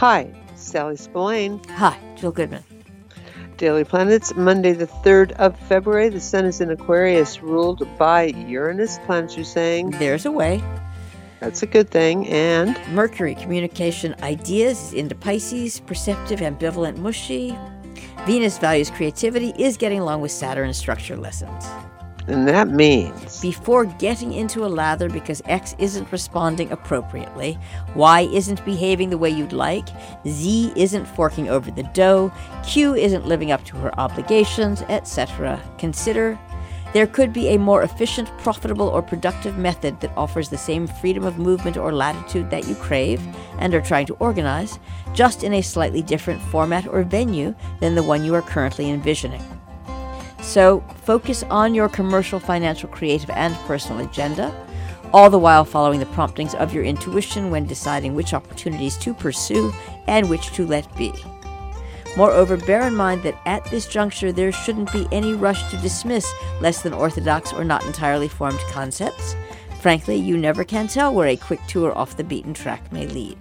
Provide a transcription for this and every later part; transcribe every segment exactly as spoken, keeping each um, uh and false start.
Hi, Sally Spillane. Hi, Jill Goodman. Daily Planets, Monday the third of February. The Sun is in Aquarius, ruled by Uranus. Planets are saying There's a way. That's a good thing. And Mercury, communication ideas, is into Pisces, perceptive, ambivalent, mushy. Venus values creativity, is getting along with Saturn structure lessons. And that means Before getting into a lather because X isn't responding appropriately, Y isn't behaving the way you'd like, Z isn't forking over the dough, Q isn't living up to her obligations, et cetera. Consider there could be a more efficient, profitable, or productive method that offers the same freedom of movement or latitude that you crave and are trying to organize, just in a slightly different format or venue than the one you are currently envisioning. So focus on your commercial, financial, creative, and personal agenda, all the while following the promptings of your intuition when deciding which opportunities to pursue and which to let be. Moreover, bear in mind that at this juncture there shouldn't be any rush to dismiss less than orthodox or not entirely formed concepts. Frankly, you never can tell where a quick tour off the beaten track may lead.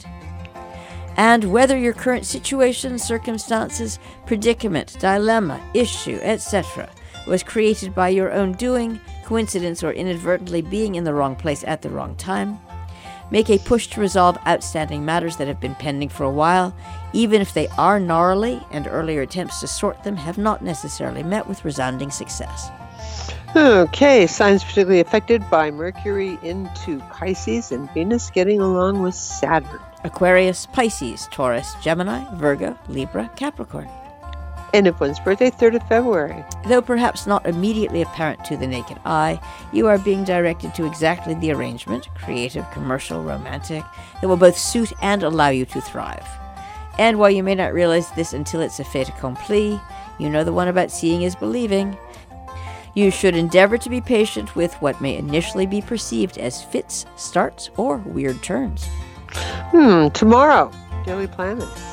And whether your current situation, circumstances, predicament, dilemma, issue, et cetera was created by your own doing, coincidence, or inadvertently being in the wrong place at the wrong time, make a push to resolve outstanding matters that have been pending for a while, even if they are gnarly and earlier attempts to sort them have not necessarily met with resounding success. Okay, signs particularly affected by Mercury into Pisces and Venus getting along with Saturn. Aquarius, Pisces, Taurus, Gemini, Virgo, Libra, Capricorn. And if one's birthday, third of February. Though perhaps not immediately apparent to the naked eye, you are being directed to exactly the arrangement, creative, commercial, romantic, that will both suit and allow you to thrive. And while you may not realize this until it's a fait accompli, you know the one about seeing is believing. You should endeavor to be patient with what may initially be perceived as fits, starts, or weird turns. Hmm, tomorrow, Daily Planets.